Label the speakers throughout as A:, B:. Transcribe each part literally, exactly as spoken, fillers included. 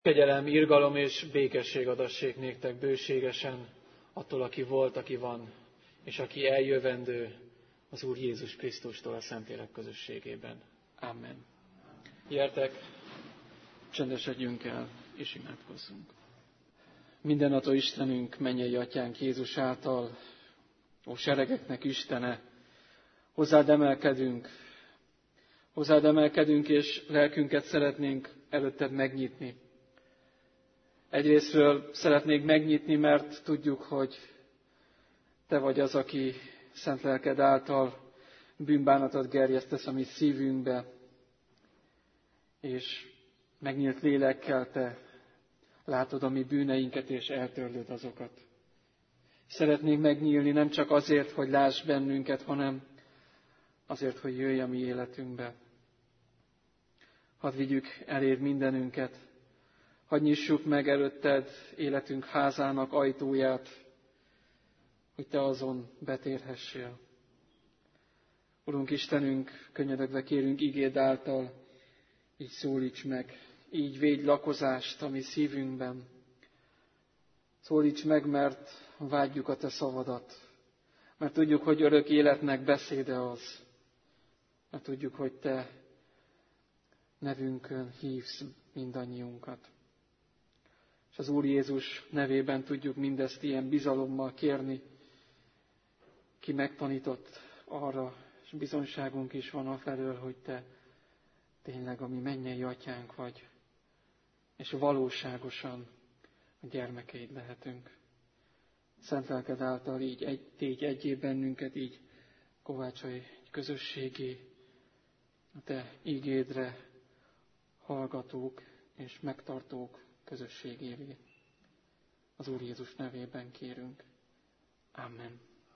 A: Kegyelem, irgalom és békesség adassék néktek bőségesen attól, aki volt, aki van, és aki eljövendő, az Úr Jézus Krisztustól a Szentlélek közösségében. Amen. Gyertek, csendesedjünk el, és imádkozzunk. Mindenható Istenünk, mennyei Atyánk Jézus által, ó seregeknek Istene, hozzád emelkedünk, hozzád emelkedünk, és lelkünket szeretnénk előtted megnyitni. Egyrésztről szeretnék megnyitni, mert tudjuk, hogy te vagy az, aki szent lelked által bűnbánatot gerjesztesz a mi szívünkbe, és megnyílt lélekkel te látod a mi bűneinket, és eltörlöd azokat. Szeretnénk megnyílni nem csak azért, hogy láss bennünket, hanem azért, hogy jöjj a mi életünkbe. Hadd vigyük eléd mindenünket, hadd nyissuk meg előtted életünk házának ajtóját, hogy te azon betérhessél. Urunk Istenünk, könnyedegve kérünk igéd által, így szólíts meg, így védj lakozást a mi szívünkben. Szólíts meg, mert vágyjuk a te szavadat, mert tudjuk, hogy örök életnek beszéde az, mert tudjuk, hogy te nevünkön hívsz mindannyiunkat. És az Úr Jézus nevében tudjuk mindezt ilyen bizalommal kérni, ki megtanított arra, és bizonyságunk is van afelől, hogy te tényleg a mi mennyei atyánk vagy, és valóságosan a gyermekeid lehetünk. Szent lelked által így egy, tégy egyé bennünket, így kovácsolj egy közösségi, a te ígédre hallgatók és megtartók közösségévé. Az Úr Jézus nevében kérünk. Amen.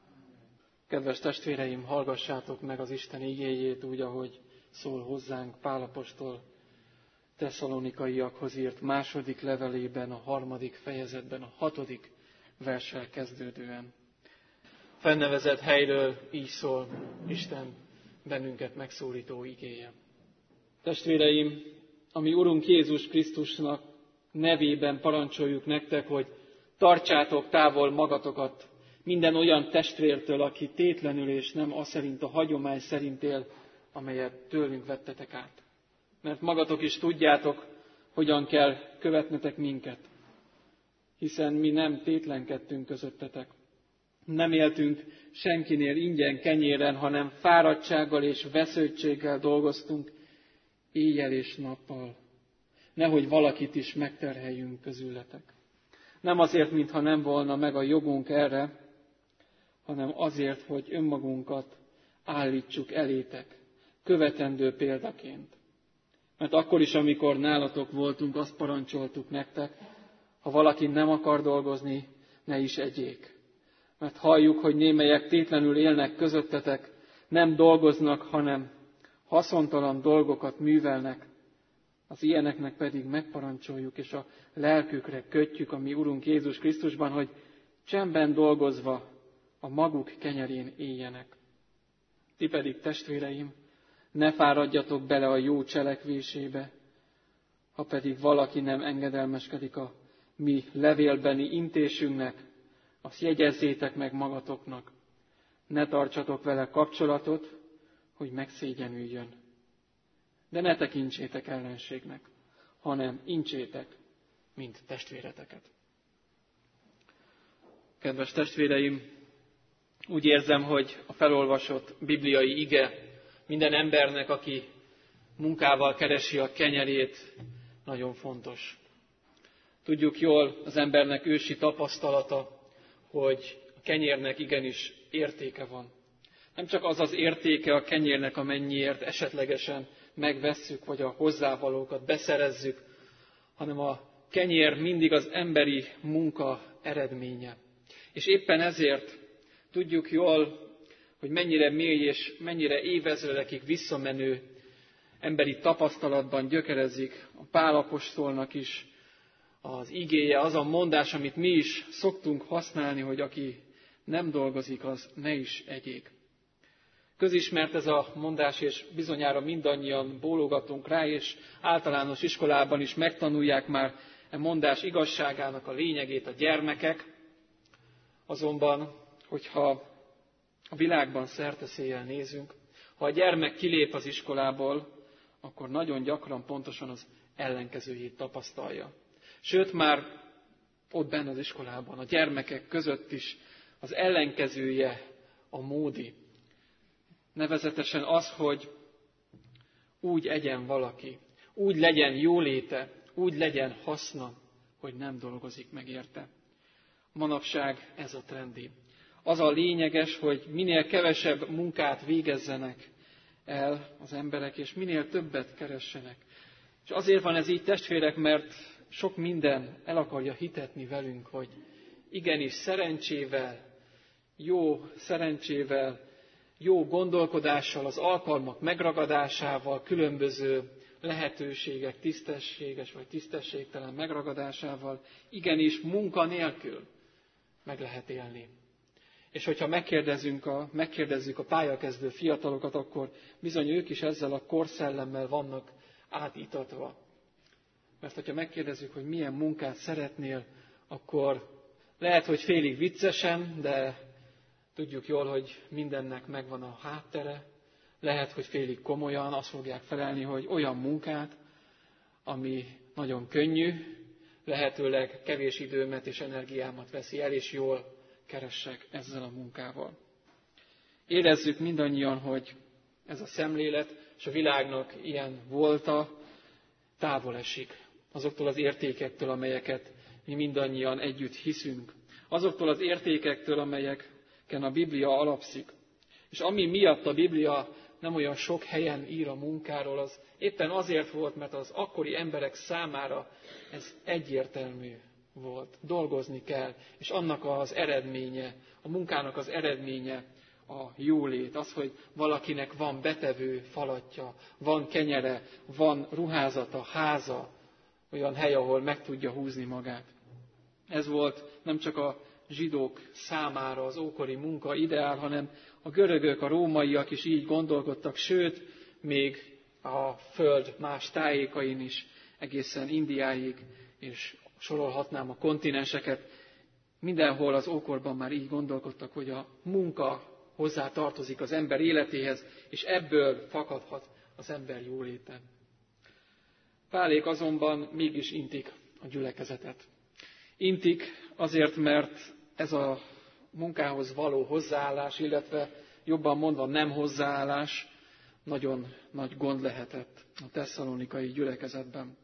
A: Kedves testvéreim, hallgassátok meg az Isten igéjét úgy, ahogy szól hozzánk Pál apostol Tesszalonikaiakhoz írt második levelében, a harmadik fejezetben, a hatodik verssel kezdődően. Fennevezett helyről így szól Isten bennünket megszólító igéje. Testvéreim, ami Urunk Jézus Krisztusnak nevében parancsoljuk nektek, hogy tartsátok távol magatokat minden olyan testvértől, aki tétlenül és nem az szerint a hagyomány szerint él, amelyet tőlünk vettetek át. Mert magatok is tudjátok, hogyan kell követnetek minket, hiszen mi nem tétlenkedtünk közöttetek. Nem éltünk senkinél ingyen kenyéren, hanem fáradtsággal és vesződtséggel dolgoztunk éjjel és nappal. Nehogy valakit is megterheljünk közületek. Nem azért, mintha nem volna meg a jogunk erre, hanem azért, hogy önmagunkat állítsuk elétek, követendő példaként. Mert akkor is, amikor nálatok voltunk, azt parancsoltuk nektek, ha valaki nem akar dolgozni, ne is egyék. Mert halljuk, hogy némelyek tétlenül élnek közöttetek, nem dolgoznak, hanem haszontalan dolgokat művelnek, az ilyeneknek pedig megparancsoljuk, és a lelkükre kötjük a mi Urunk Jézus Krisztusban, hogy csendben dolgozva a maguk kenyerén éljenek. Ti pedig, testvéreim, ne fáradjatok bele a jó cselekvésébe, ha pedig valaki nem engedelmeskedik a mi levélbeni intésünknek, azt jegyezzétek meg magatoknak. Ne tartsatok vele kapcsolatot, hogy megszégyenüljön. De ne tekintsétek ellenségnek, hanem incsétek, mint testvéreteket. Kedves testvéreim, úgy érzem, hogy a felolvasott bibliai ige minden embernek, aki munkával keresi a kenyerét, nagyon fontos. Tudjuk jól, az embernek ősi tapasztalata, hogy a kenyérnek igenis értéke van. Nem csak az az értéke a kenyérnek, amennyiért esetlegesen megvesszük, vagy a hozzávalókat beszerezzük, hanem a kenyér mindig az emberi munka eredménye. És éppen ezért tudjuk jól, hogy mennyire mély és mennyire évezredekig visszamenő emberi tapasztalatban gyökerezik a Pál apostolnak is az igéje, az a mondás, amit mi is szoktunk használni, hogy aki nem dolgozik, az ne is egyék. Közismert ez a mondás, és bizonyára mindannyian bólogatunk rá, és általános iskolában is megtanulják már e mondás igazságának a lényegét a gyermekek, azonban, hogyha a világban szerte-széjjel nézünk, ha a gyermek kilép az iskolából, akkor nagyon gyakran pontosan az ellenkezőjét tapasztalja. Sőt, már ott benne az iskolában, a gyermekek között is az ellenkezője a módi. Nevezetesen az, hogy úgy egyen valaki, úgy legyen jóléte, úgy legyen haszna, hogy nem dolgozik meg érte. Manapság ez a trendi. Az a lényeges, hogy minél kevesebb munkát végezzenek el az emberek, és minél többet keressenek. És azért van ez így, testvérek, mert sok minden el akarja hitetni velünk, hogy igenis szerencsével, jó szerencsével, jó gondolkodással, az alkalmak megragadásával, különböző lehetőségek tisztességes vagy tisztességtelen megragadásával, igenis munka nélkül meg lehet élni. És hogyha megkérdezünk a, megkérdezzük a pályakezdő fiatalokat, akkor bizony ők is ezzel a korszellemmel vannak átítatva. Mert hogyha megkérdezzük, hogy milyen munkát szeretnél, akkor lehet, hogy félig viccesen, de tudjuk jól, hogy mindennek megvan a háttere. Lehet, hogy félig komolyan azt fogják felelni, hogy olyan munkát, ami nagyon könnyű, lehetőleg kevés időmet és energiámat veszi el, és jól keressek ezzel a munkával. Érezzük mindannyian, hogy ez a szemlélet, és a világnak ilyen volta, távol esik azoktól az értékektől, amelyeket mi mindannyian együtt hiszünk. Azoktól az értékektől, amelyeken a Biblia alapszik. És ami miatt a Biblia nem olyan sok helyen ír a munkáról, az éppen azért volt, mert az akkori emberek számára ez egyértelmű volt. Dolgozni kell, és annak az eredménye, a munkának az eredménye a jólét. Az, hogy valakinek van betevő falatja, van kenyere, van ruházata, háza, olyan hely, ahol meg tudja húzni magát. Ez volt nem csak a zsidók számára az ókori munka ideál, hanem a görögök, a rómaiak is így gondolkodtak, sőt, még a föld más tájékain is, egészen Indiáig, és sorolhatnám a kontinenseket, mindenhol az ókorban már így gondolkodtak, hogy a munka hozzá tartozik az ember életéhez, és ebből fakadhat az ember jóléte. Pálék azonban mégis intik a gyülekezetet. Intik azért, mert ez a munkához való hozzáállás, illetve jobban mondva nem hozzáállás nagyon nagy gond lehetett a tesszalonikai gyülekezetben.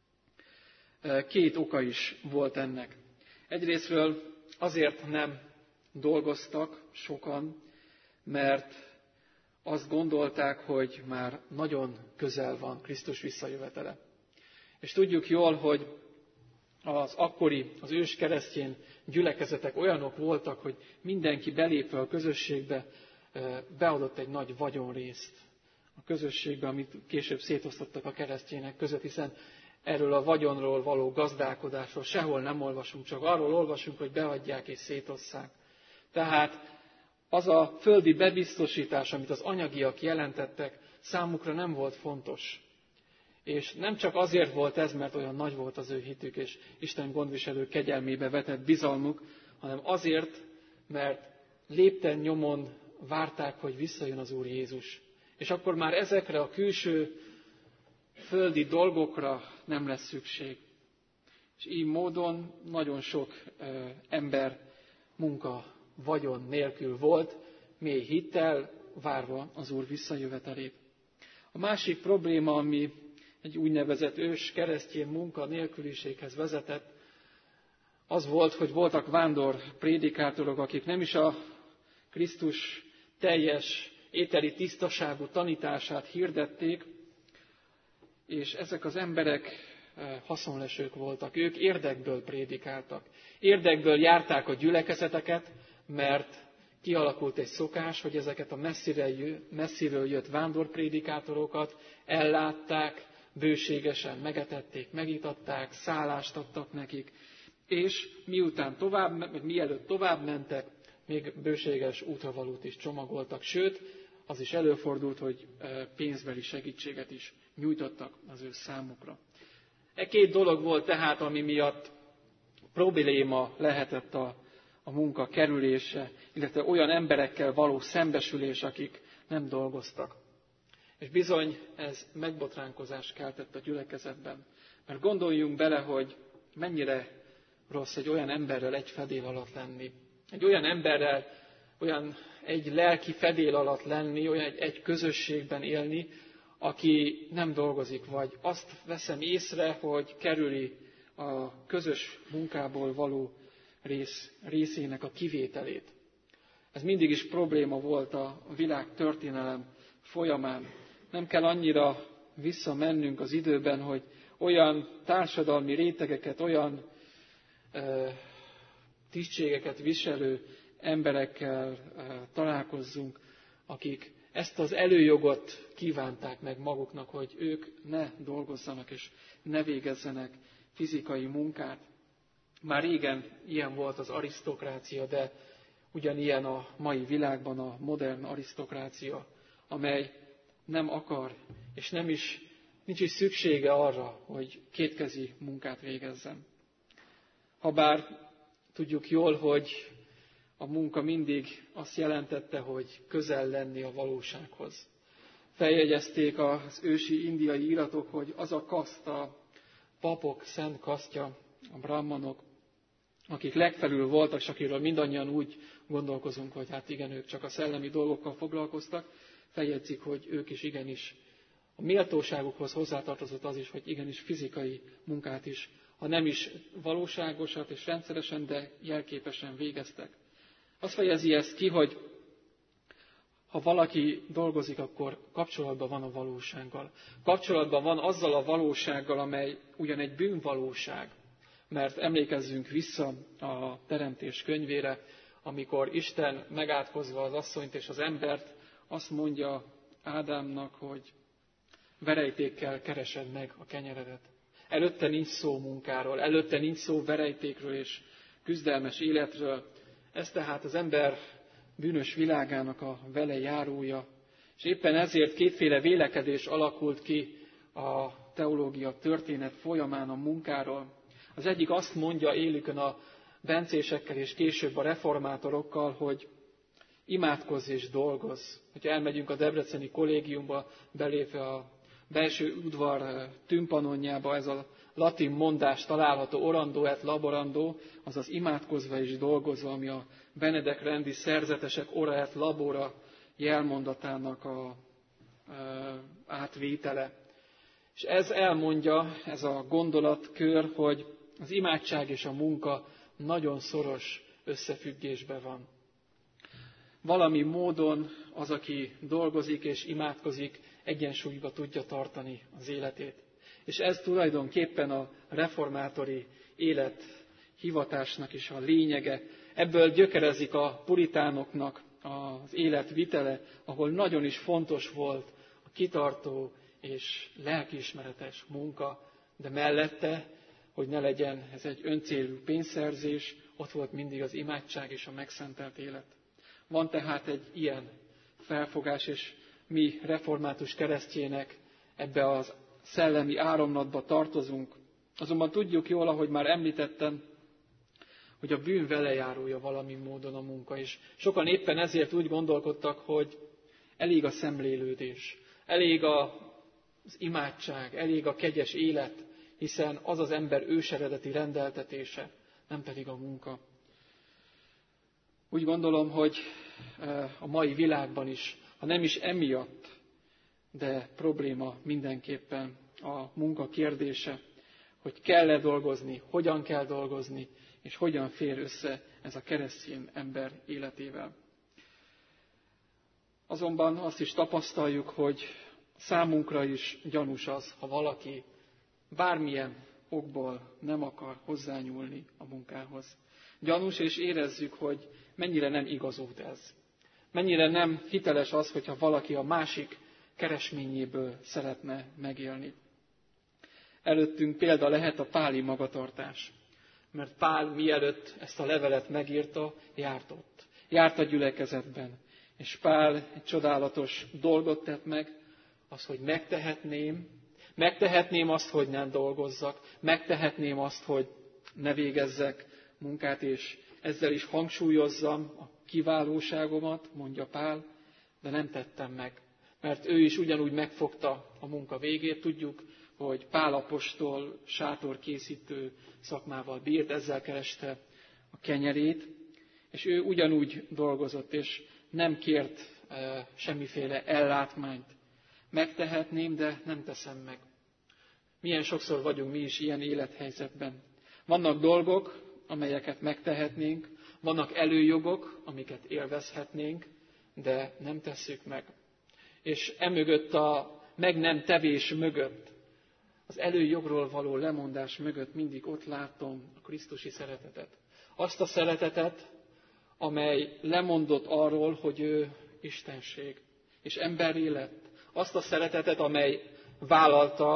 A: Két oka is volt ennek. Egyrészről azért nem dolgoztak sokan, mert azt gondolták, hogy már nagyon közel van Krisztus visszajövetele. És tudjuk jól, hogy az akkori, az ős keresztény gyülekezetek olyanok voltak, hogy mindenki belépve a közösségbe beadott egy nagy vagyonrészt a közösségbe, amit később szétosztottak a keresztények között, hiszen erről a vagyonról való gazdálkodásról sehol nem olvasunk, csak arról olvasunk, hogy beadják és szétosszák. Tehát az a földi bebiztosítás, amit az anyagiak jelentettek, számukra nem volt fontos. És nem csak azért volt ez, mert olyan nagy volt az ő hitük, és Isten gondviselő kegyelmébe vetett bizalmuk, hanem azért, mert lépten nyomon várták, hogy visszajön az Úr Jézus. És akkor már ezekre a külső földi dolgokra nem lesz szükség. És így módon nagyon sok ö, ember munka, vagyon nélkül volt, mély hittel várva az Úr visszajövetelét. A másik probléma, ami egy úgynevezett ős keresztény munka nélküliséghez vezetett, az volt, hogy voltak vándor prédikátorok, akik nem is a Krisztus teljes ételi tisztaságú tanítását hirdették, és ezek az emberek haszonlesők voltak. Ők érdekből prédikáltak. Érdekből járták a gyülekezeteket, mert kialakult egy szokás, hogy ezeket a messziről jött vándorprédikátorokat ellátták, bőségesen megetették, megitatták, szállást adtak nekik, és miután tovább, meg mielőtt tovább mentek, még bőséges útravalót is csomagoltak, sőt, az is előfordult, hogy pénzbeli segítséget is nyújtottak az ő számukra. E két dolog volt tehát, ami miatt probléma lehetett a, a munka kerülése, illetve olyan emberekkel való szembesülés, akik nem dolgoztak. És bizony ez megbotránkozást keltett a gyülekezetben. Mert gondoljunk bele, hogy mennyire rossz egy olyan emberrel egy fedél alatt lenni. Egy olyan emberrel, olyan egy lelki fedél alatt lenni, olyan egy, egy közösségben élni, aki nem dolgozik, vagy azt veszem észre, hogy kerüli a közös munkából való rész, részének a kivételét. Ez mindig is probléma volt a világ történelem folyamán. Nem kell annyira visszamennünk az időben, hogy olyan társadalmi rétegeket, olyan e, tisztségeket viselő emberekkel e, találkozzunk, akik ezt az előjogot kívánták meg maguknak, hogy ők ne dolgozzanak és ne végezzenek fizikai munkát. Már régen ilyen volt az arisztokrácia, de ugyanilyen a mai világban a modern arisztokrácia, amely nem akar, és nem is, nincs is szüksége arra, hogy kétkezi munkát végezzen. Habár tudjuk jól, hogy a munka mindig azt jelentette, hogy közel lenni a valósághoz. Feljegyezték az ősi indiai iratok, hogy az a kaszt, a papok szent kasztja, a brahmanok, akik legfelül voltak, és akiről mindannyian úgy gondolkozunk, hogy hát igen, ők csak a szellemi dolgokkal foglalkoztak, feljegyzik, hogy ők is igenis a méltóságukhoz hozzátartozott az is, hogy igenis fizikai munkát is, ha nem is valóságosat és rendszeresen, de jelképesen végeztek. Azt fejezi ezt ki, hogy ha valaki dolgozik, akkor kapcsolatban van a valósággal. Kapcsolatban van azzal a valósággal, amely ugyan egy bűnvalóság. Mert emlékezzünk vissza a Teremtés könyvére, amikor Isten megátkozva az asszonyt és az embert, azt mondja Ádámnak, hogy verejtékkel keresed meg a kenyeredet. Előtte nincs szó munkáról, előtte nincs szó verejtékről és küzdelmes életről. Ez tehát az ember bűnös világának a vele járója, és éppen ezért kétféle vélekedés alakult ki a teológia történet folyamán a munkáról. Az egyik azt mondja élükön a bencésekkel és később a reformátorokkal, hogy imádkozz és dolgozz. Hogyha elmegyünk a debreceni kollégiumba, belépve a belső udvar tümpanonjába, ez a latin mondás található, orando et laborando, azaz imádkozva és dolgozva, ami a Benedek rendi szerzetesek ora et labora jelmondatának a, a átvétele. És ez elmondja, ez a gondolatkör, hogy az imádság és a munka nagyon szoros összefüggésben van. Valami módon az, aki dolgozik és imádkozik, egyensúlyba tudja tartani az életét. És ez tulajdonképpen a reformátori élet hivatásnak is a lényege. Ebből gyökerezik a puritánoknak az életvitele, ahol nagyon is fontos volt a kitartó és lelkiismeretes munka, de mellette, hogy ne legyen ez egy öncélú pénzszerzés, ott volt mindig az imádság és a megszentelt élet. Van tehát egy ilyen felfogás, és mi református keresztjének ebbe a szellemi áramlatba tartozunk. Azonban tudjuk jól, ahogy már említettem, hogy a bűn velejárója valami módon a munka is. Sokan éppen ezért úgy gondolkodtak, hogy elég a szemlélődés, elég az imádság, elég a kegyes élet, hiszen az az ember őseredeti rendeltetése, nem pedig a munka. Úgy gondolom, hogy a mai világban is, ha nem is emiatt, de probléma mindenképpen a munka kérdése, hogy kell-e dolgozni, hogyan kell dolgozni, és hogyan fér össze ez a keresztény ember életével. Azonban azt is tapasztaljuk, hogy számunkra is gyanús az, ha valaki bármilyen okból nem akar hozzányúlni a munkához. Gyanús, és érezzük, hogy mennyire nem igaz út ez. Mennyire nem hiteles az, hogyha valaki a másik keresményéből szeretne megélni. Előttünk példa lehet a páli magatartás. Mert Pál mielőtt ezt a levelet megírta, járt ott. Járt a gyülekezetben. És Pál egy csodálatos dolgot tett meg, az, hogy megtehetném, Megtehetném azt, hogy nem dolgozzak, megtehetném azt, hogy ne végezzek munkát, és ezzel is hangsúlyozzam a kiválóságomat, mondja Pál, de nem tettem meg. Mert ő is ugyanúgy megfogta a munka végét. Tudjuk, hogy Pál apostol sátorkészítő szakmával bírt, ezzel kereste a kenyerét, és ő ugyanúgy dolgozott, és nem kért e, semmiféle ellátmányt. Megtehetném, de nem teszem meg. Milyen sokszor vagyunk mi is ilyen élethelyzetben. Vannak dolgok, amelyeket megtehetnénk, vannak előjogok, amiket élvezhetnénk, de nem tesszük meg. És emögött a meg nem tevés mögött, az előjogról való lemondás mögött mindig ott látom a krisztusi szeretetet. Azt a szeretetet, amely lemondott arról, hogy ő istenség, és emberré lett. Azt a szeretetet, amely vállalta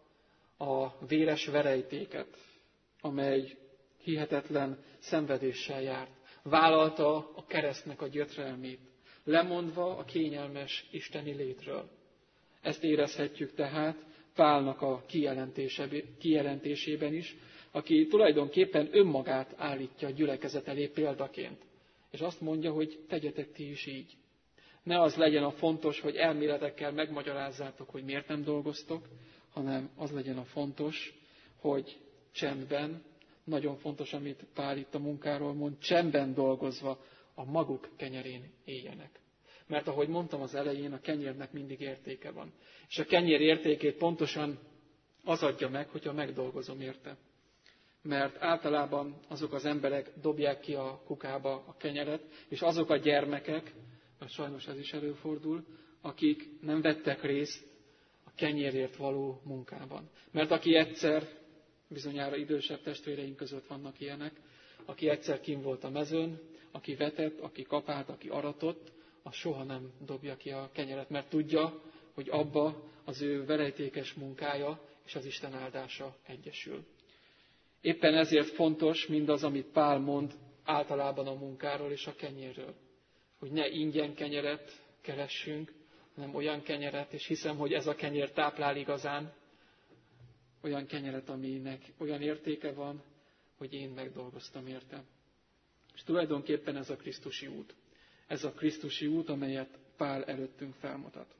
A: a véres verejtéket, amely hihetetlen szenvedéssel járt. Vállalta a keresztnek a gyötrelmét, lemondva a kényelmes isteni létről. Ezt érezhetjük tehát Pálnak a kijelentésében is, aki tulajdonképpen önmagát állítja a gyülekezet elé példaként. És azt mondja, hogy tegyetek ti is így. Ne az legyen a fontos, hogy elméletekkel megmagyarázzátok, hogy miért nem dolgoztok, hanem az legyen a fontos, hogy csendben, nagyon fontos, amit Pál itt a munkáról mond, csendben dolgozva a maguk kenyerén éljenek. Mert ahogy mondtam az elején, a kenyérnek mindig értéke van. És a kenyér értékét pontosan az adja meg, hogyha megdolgozom érte. Mert általában azok az emberek dobják ki a kukába a kenyeret, és azok a gyermekek, mert sajnos ez is előfordul, akik nem vettek részt a kenyérért való munkában. Mert aki egyszer, bizonyára idősebb testvéreink között vannak ilyenek, aki egyszer kint volt a mezőn, aki vetett, aki kapált, aki aratott, az soha nem dobja ki a kenyeret, mert tudja, hogy abba az ő verejtékes munkája és az Isten áldása egyesül. Éppen ezért fontos mindaz, amit Pál mond általában a munkáról és a kenyérről. Hogy ne ingyen kenyeret keressünk, hanem olyan kenyeret, és hiszem, hogy ez a kenyér táplál igazán, olyan kenyeret, aminek olyan értéke van, hogy én megdolgoztam érte. És tulajdonképpen ez a krisztusi út. Ez a krisztusi út, amelyet Pál előttünk felmutat.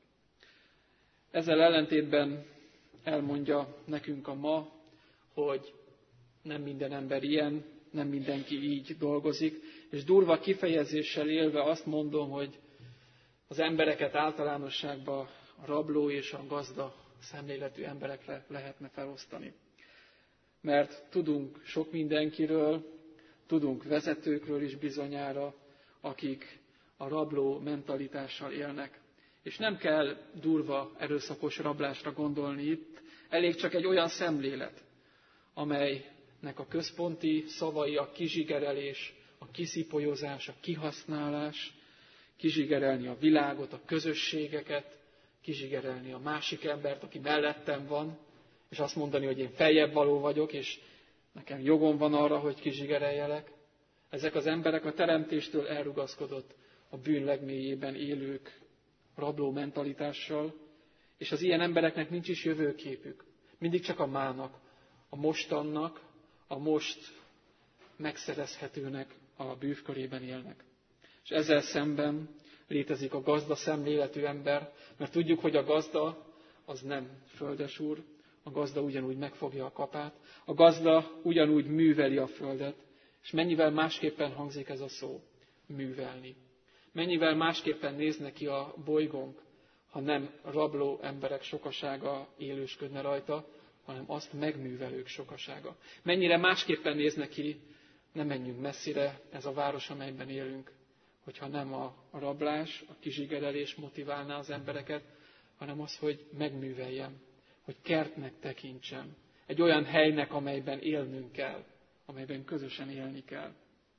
A: Ezzel ellentétben elmondja nekünk a ma, hogy nem minden ember ilyen, nem mindenki így dolgozik, és durva kifejezéssel élve azt mondom, hogy az embereket általánosságban a rabló és a gazda szemléletű emberekre lehetne felosztani. Mert tudunk sok mindenkiről, tudunk vezetőkről is bizonyára, akik a rabló mentalitással élnek. És nem kell durva, erőszakos rablásra gondolni itt, elég csak egy olyan szemlélet, amelynek a központi szavai a kizsigerelés, a kiszipolyozás, a kihasználás, kizsigerelni a világot, a közösségeket, kizsigerelni a másik embert, aki mellettem van, és azt mondani, hogy én feljebb való vagyok, és nekem jogom van arra, hogy kizsigereljelek. Ezek az emberek a teremtéstől elrugaszkodott, a bűn legmélyében élők rabló mentalitással, és az ilyen embereknek nincs is jövőképük. Mindig csak a mának, a mostannak, a most megszerezhetőnek a bűvkörében élnek. És ezzel szemben létezik a gazda szemléletű ember, mert tudjuk, hogy a gazda az nem földesúr, a gazda ugyanúgy megfogja a kapát, a gazda ugyanúgy műveli a földet, és mennyivel másképpen hangzik ez a szó, művelni. Mennyivel másképpen néz neki a bolygónk, ha nem rabló emberek sokasága élősködne rajta, hanem azt megművelők sokasága. Mennyire másképpen néz neki, nem menjünk messzire, ez a város, amelyben élünk, hogyha nem a rablás, a kizsigerelés motiválná az embereket, hanem az, hogy megműveljem, hogy kertnek tekintsem, egy olyan helynek, amelyben élnünk kell, amelyben közösen élni kell.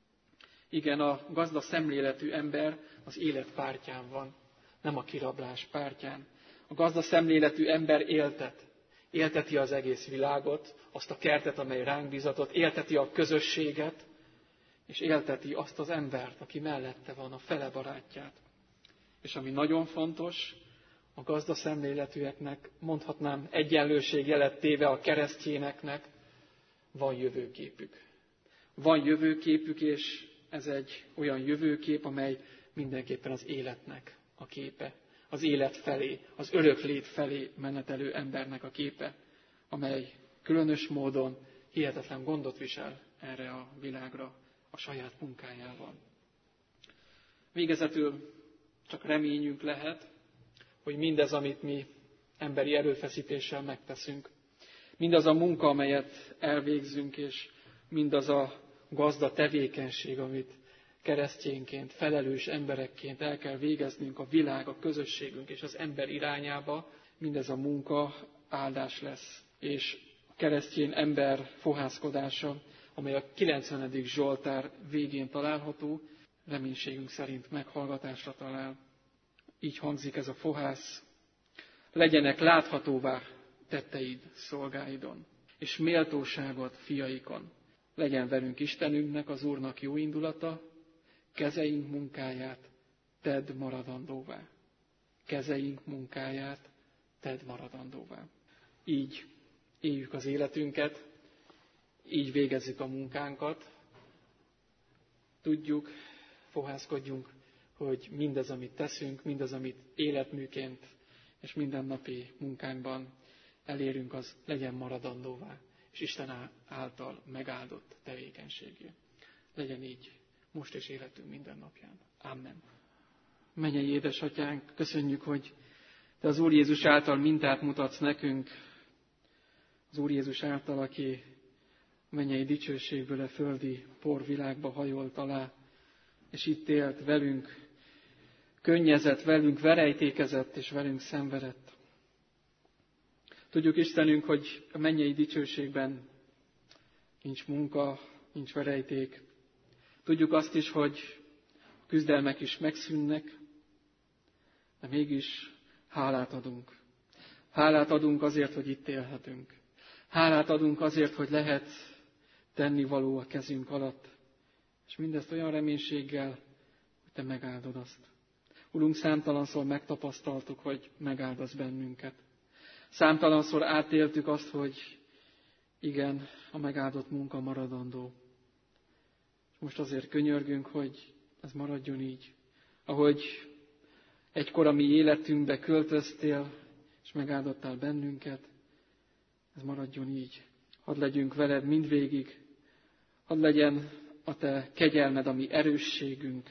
A: Igen, a gazda szemléletű ember az élet pártján van, nem a kirablás pártján. A gazda szemléletű ember éltet. Élteti az egész világot, azt a kertet, amely ránk bízatott, élteti a közösséget, és élteti azt az embert, aki mellette van, a fele barátját. És ami nagyon fontos, a a gazdaszemléletűeknek, mondhatnám egyenlőségjelet téve a keresztjéneknek van jövőképük. Van jövőképük, és ez egy olyan jövőkép, amely mindenképpen az életnek a képe. Az élet felé, az örök lét felé menetelő embernek a képe, amely különös módon hihetetlen gondot visel erre a világra a saját munkájával. Végezetül csak reményünk lehet, hogy mindez, amit mi emberi erőfeszítéssel megteszünk, mindaz a munka, amelyet elvégzünk, és mindaz a gazda tevékenység, amit keresztényként, felelős emberekként el kell végeznünk a világ, a közösségünk és az ember irányába, mindez a munka áldás lesz. És a keresztény ember fohászkodása, amely a kilencvenedik Zsoltár végén található, reménységünk szerint meghallgatásra talál. Így hangzik ez a fohász: legyenek láthatóvá tetteid szolgáidon, és méltóságod fiaikon. Legyen velünk Istenünknek, az Úrnak jó indulata, kezeink munkáját tedd maradandóvá. Kezeink munkáját tedd maradandóvá. Így éljük az életünket, így végezzük a munkánkat. Tudjuk, fohászkodjunk, hogy mindez, amit teszünk, mindez, amit életműként és mindennapi munkánkban elérünk, az legyen maradandóvá, és Isten által megáldott tevékenységé. Legyen így most és életünk minden napján. Amen. Mennyei édesatyánk, köszönjük, hogy Te az Úr Jézus által mintát mutatsz nekünk, az Úr Jézus által, aki mennyei dicsőségből a földi porvilágba hajolt alá, és itt élt velünk, könnyezett velünk, verejtékezett és velünk szenvedett. Tudjuk, Istenünk, hogy a mennyei dicsőségben nincs munka, nincs verejték. Tudjuk azt is, hogy a küzdelmek is megszűnnek, de mégis hálát adunk. Hálát adunk azért, hogy itt élhetünk. Hálát adunk azért, hogy lehet tennivaló a kezünk alatt. És mindezt olyan reménységgel, hogy Te megáldod azt. Urunk, számtalanszor megtapasztaltuk, hogy megáldasz bennünket. Számtalanszor átéltük azt, hogy igen, a megáldott munka maradandó. És most azért könyörgünk, hogy ez maradjon így. Ahogy egykor a mi életünkbe költöztél, és megáldottál bennünket, ez maradjon így. Hadd legyünk veled mindvégig, hadd legyen a Te kegyelmed a mi erősségünk,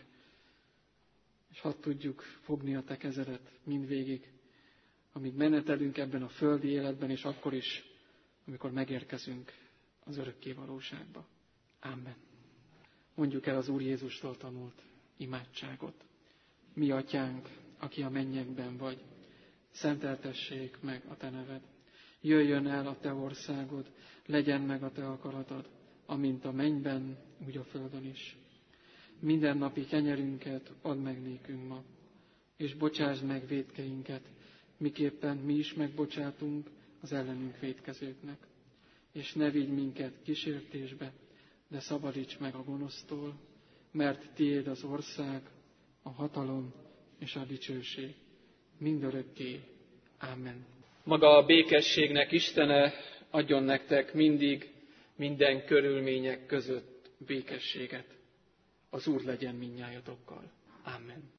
A: és hadd tudjuk fogni a Te kezedet mindvégig, amíg menetelünk ebben a földi életben, és akkor is, amikor megérkezünk az örökké valóságba. Amen. Mondjuk el az Úr Jézustól tanult imádságot. Mi atyánk, aki a mennyekben vagy, szenteltessék meg a Te neved. Jöjjön el a Te országod, legyen meg a Te akaratod, amint a mennyben, úgy a földön is. Minden napi kenyerünket add meg nékünk ma, és bocsásd meg vétkeinket, miképpen mi is megbocsátunk az ellenünk vétkezőknek. És ne vigy minket kísértésbe, de szabadíts meg a gonosztól, mert Tiéd az ország, a hatalom és a dicsőség mindörökké. Amen. Maga a békességnek Istene adjon nektek mindig, minden körülmények között békességet. Az Úr legyen mindnyájatokkal. Amen.